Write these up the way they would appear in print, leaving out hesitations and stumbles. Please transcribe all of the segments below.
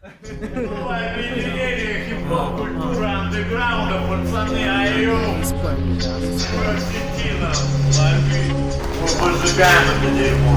Новое объединение хип-хоп культуры андеграунда, пацаны, айо. Сетина, лови. Мы поджигаем это дерьмо.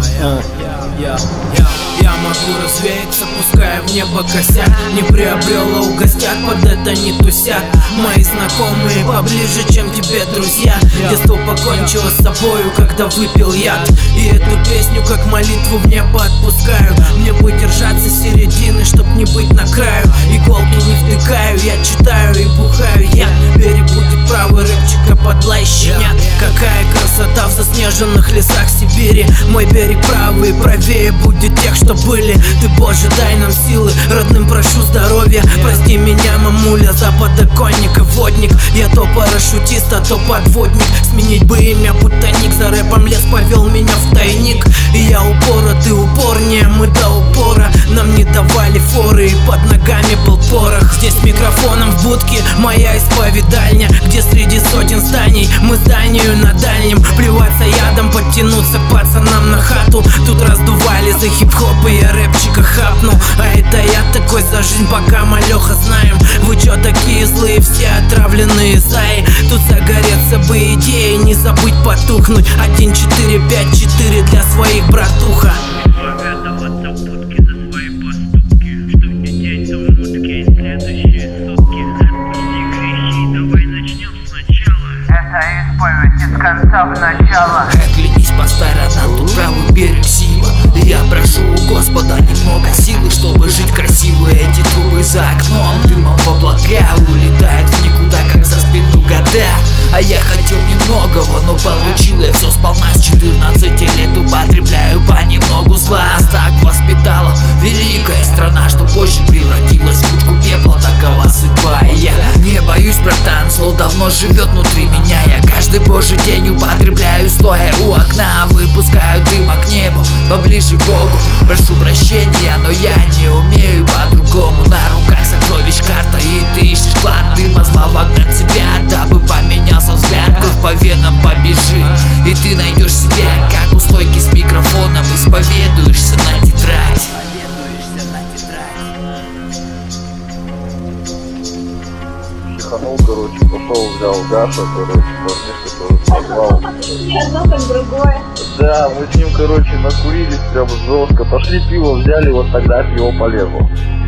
Я могу развеяться, пускай в небо косят. Не приобрел, а угостят, под это не тусят. Мои знакомые поближе, чем тебе друзья. Детство покончило с собою, когда выпил яд. И эту песню, как молитву, в небо отпускаю. Мне бы держаться середины, чтоб не быть на краю. Иголки не втыкаю, я читаю и бухаю я. Берег будет правый, рэпчика подлай щенят. Какая красота в заснеженных лесах Сибири. Мой берег правый, правее будет тех, что были. Ты, Боже, дай нам силы, родным прошу здоровья. Прости меня, мамуля, за подоконника водник. Я то парашютист, а то подводник. Сменить бы имя, будто ник. За рэпом лес повел меня в тайник. И я упора, ты упорнее, мы до упора. Нам не давали форы, и под ногами был порох. Здесь микрофоном в будке моя исповедальня, где среди сотен зданий мы зданию на дальнем. Плеваться ядом, подтянуться к пацанам на хату. Тут раздували за хип-хоп, и я рэпчика хапнул. А это я такой за жизнь, пока малёха знаем. Вы чё такие злые, все отравленные зайи? Тут загореться бы идеей, не забыть потухнуть. 1, 4, 5, 4 для своих, братуха. Порадоваться в будке за свои поступки, что не день, то в мутке следующие сутки. Отпусти грехи, давай начнем сначала. Это исповедь из конца в начало. Оглянись по сторонам, тут правый берег сила. Я прошу у Господа немного силы, чтобы жить красиво. Эти трубы за окном, дымом в облака улетают в никуда, как за спину года. А я хотел немногого, но получил я все сполна. С 14 лет употребляю понемногу зла. Так воспитала великая страна, что позже превратилась в кучку пепла. Такова судьба, и я не боюсь, братан. Зло давно живет внутри меня. Я каждый божий день употребляю, стоя у окна. Выпускаю дыма к небу, поближе к Богу. Прошу прощения, но я не умею по-другому. На руках сокровищ карта, и ты ищешь клад дыма зла вогнать себя, дабы поменялся взгляд. Кровь по венам побежит, и ты найдешь себя, как у стойки с микрофоном. Исповедуешься на тетрадь. Психанул, короче, пошел, взял Гаша, короче, парнишка, который позвал. Одно как другое. Да, мы с ним, короче, накурились прям жестко, пошли пиво взяли, вот тогда пиво полезло.